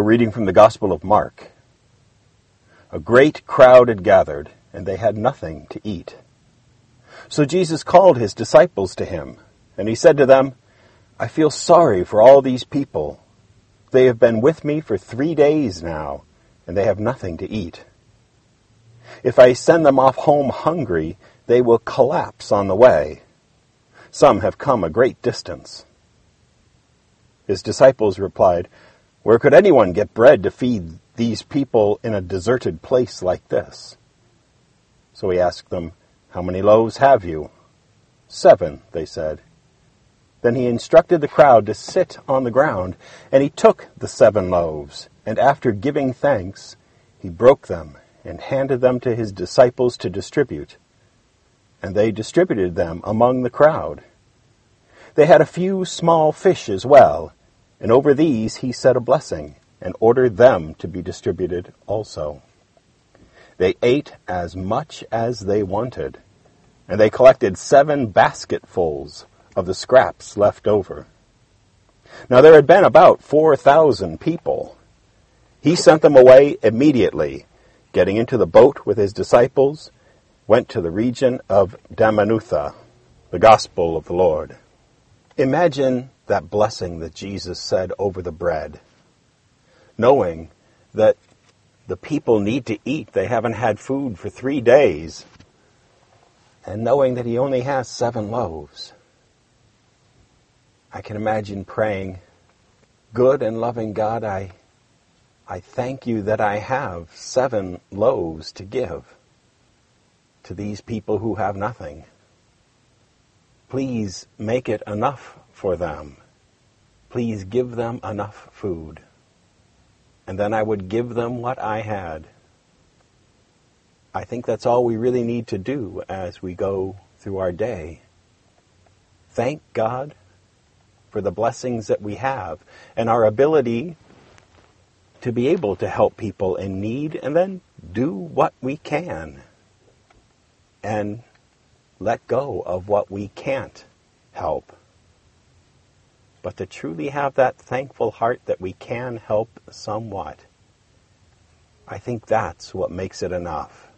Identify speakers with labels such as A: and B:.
A: A reading from the Gospel of Mark. A great crowd had gathered, and they had nothing to eat. So Jesus called his disciples to him, and he said to them, I feel sorry for all these people. They have been with me for 3 days now, and they have nothing to eat. If I send them off home hungry, they will collapse on the way. Some have come a great distance. His disciples replied, Where could anyone get bread to feed these people in a deserted place like this? So he asked them, How many loaves have you? 7, they said. Then he instructed the crowd to sit on the ground, and he took the 7 loaves, and after giving thanks, he broke them and handed them to his disciples to distribute. And they distributed them among the crowd. They had a few small fish as well, and over these he said a blessing, and ordered them to be distributed also. They ate as much as they wanted, and they collected 7 basketfuls of the scraps left over. Now there had been about 4,000 people. He sent them away immediately, getting into the boat with his disciples, went to the region of Dalmanutha, the gospel of the Lord. Imagine that blessing that Jesus said over the bread, knowing that the people need to eat. They haven't had food for 3 days, and knowing that he only has 7 loaves. I can imagine praying, Good and loving God, I thank you that I have 7 loaves to give to these people who have nothing. Please make it enough for them. Please give them enough food. And then I would give them what I had. I think that's all we really need to do as we go through our day. Thank God for the blessings that we have and our ability to be able to help people in need, and then do what we can and let go of what we can't help. But to truly have that thankful heart that we can help somewhat, I think that's what makes it enough.